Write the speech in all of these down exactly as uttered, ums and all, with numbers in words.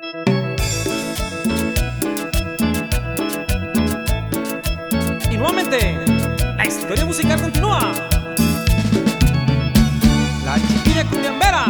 Y nuevamente, la historia musical continúa. La chiquilla cumbiambera.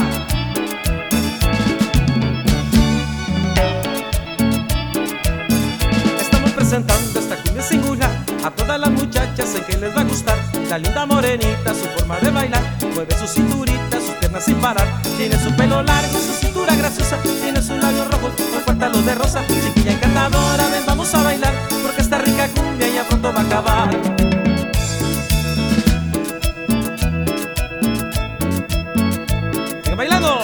Estamos presentando esta cumbia singular a todas las muchachas en que les va a gustar. La linda morenita, su forma de bailar, mueve su cinturita, sus piernas sin parar. Tiene su pelo largo, su cintura graciosa, tiene sus labios rojos, por cuéntalos de rosa. Chiquilla encantadora, ven, vamos a bailar, porque esta rica cumbia ya pronto va a acabar. ¡Sigan bailando!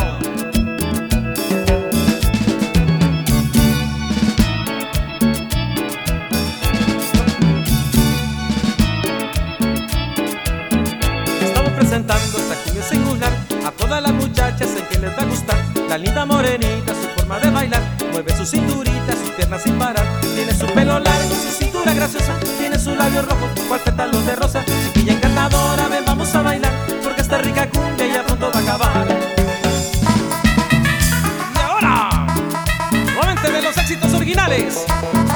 Presentando esta cumbia singular a todas las muchachas en que les va a gustar. La linda morenita, su forma de bailar, mueve su cinturita, sus piernas sin parar. Tiene su pelo largo, su cintura graciosa, tiene sus labios rojos, cual pétalos de rosa. Chiquilla encantadora, ven, vamos a bailar, porque esta rica cumbia ya pronto va a acabar. Y ahora, nuevamente de los éxitos originales.